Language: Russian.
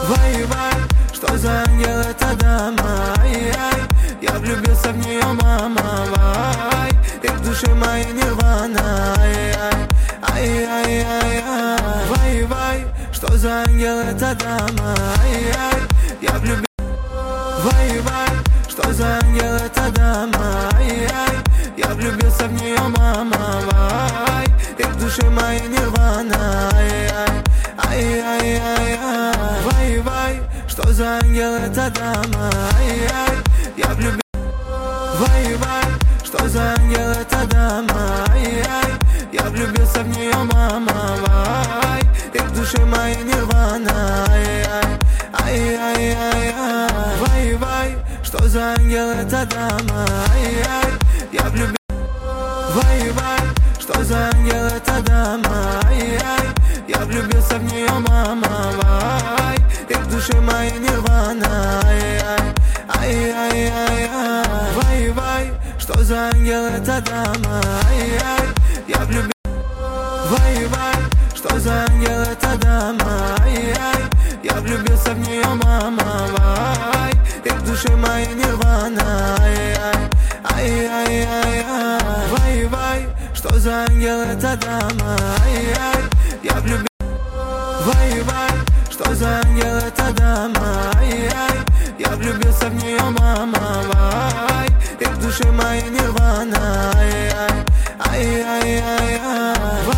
Вай-вай, что за ангел эта дама? Ай-яй, я влюбился в нее, мама. Вай, ты в душе моей нирвана. Ай-яй, ай-яй-яй-яй. Вай-вай, что за ангел эта дама? Ай-яй, я влюбился. Вай-вай, что за ангел эта дама? Ай-яй, я влюбился в нее, мама. Вай, ты в душе моей нирвана. Ай-яй, ай-яй-яй-яй. Вай-вай, что за ангел эта дама? Ай-яй, я влюбился. Вай-вай, что за ангел эта дама? Ай-яй, я влюбился в нее, мама. Вай, ты в душе моей нирвана. Ай-яй, ай-яй-яй-яй. Вай-вай, что за ангел эта дама? Ай-яй, я влюбился. Вай-вай, что за ангел эта дама? Ай-яй, я влюбился в нее, мама. Вай, ты в душе моей нирвана. Ай-яй, ай-яй-яй-яй. Вай-вай, что за ангел эта дама? Ай-яй, я влюбился. Вай-вай, что за ангел эта дама? Ай-яй, я влюбился в нее, мама. Вай, ты в душе моей нирвана. Ай-яй, ай-яй-яй-яй. Вай-вай, что за ангел эта дама? Ай-яй, я влюбился. Вай-вай, что за ангел эта дама? Ай-яй, я влюбился в нее, мама. Вай, ты в душе моей нирвана. Ай-яй, ай-яй-яй-яй.